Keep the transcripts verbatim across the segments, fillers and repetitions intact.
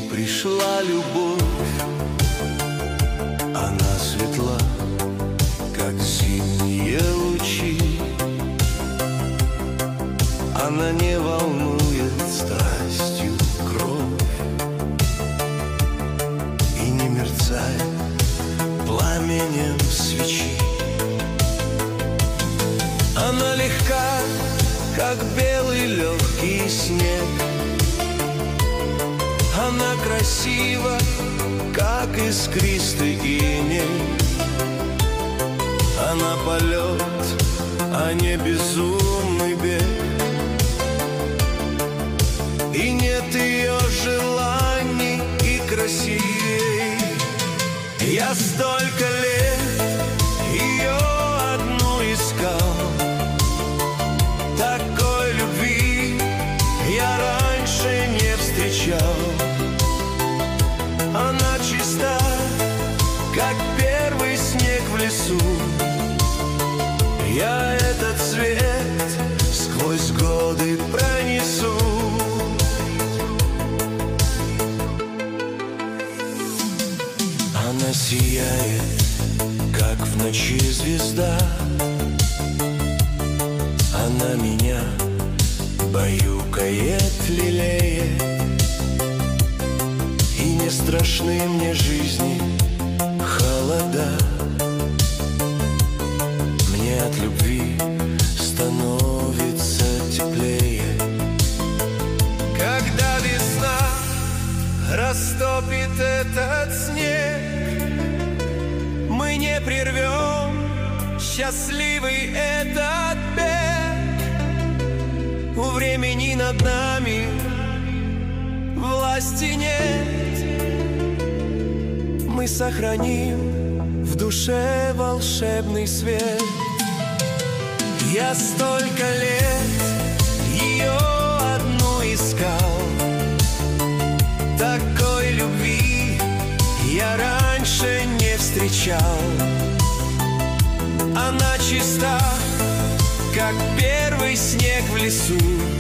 пришла любовь. Она светла, как зимние лучи. Она не волнует страстью кровь и не мерцает пламенем свечи. Она легка, как белый легкий снег. Она красива, как искристый иней. Она полет, а не безумный бег. И нет ее желаний и красивей. Я столько лет ее одну искал. Такой любви я раньше не встречал. Она чиста, как первый снег в лесу. Я этот цвет сквозь годы пронесу. Она сияет, как в ночи звезда. Она меня баюкает, лелеет. И не страшны мне жизни холода. Мне от любви становится теплее. Когда весна растопит этот снег, мы не прервем счастливый этот бег. У времени над нами власти нет. Мы сохраним в душе волшебный свет. Я столько лет ее одну искал. Такой любви я раньше не встречал. Она чиста, как первый снег в лесу.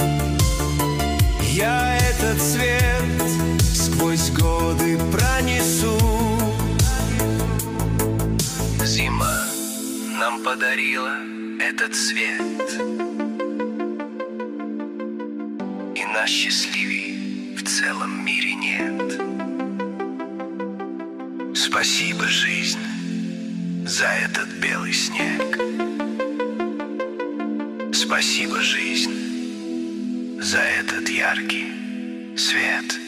Я этот цвет сквозь годы пронесу. Зима нам подарила этот свет, и нас счастливей в целом мире нет. Спасибо, жизнь, за этот белый снег. Спасибо, жизнь, за этот яркий свет.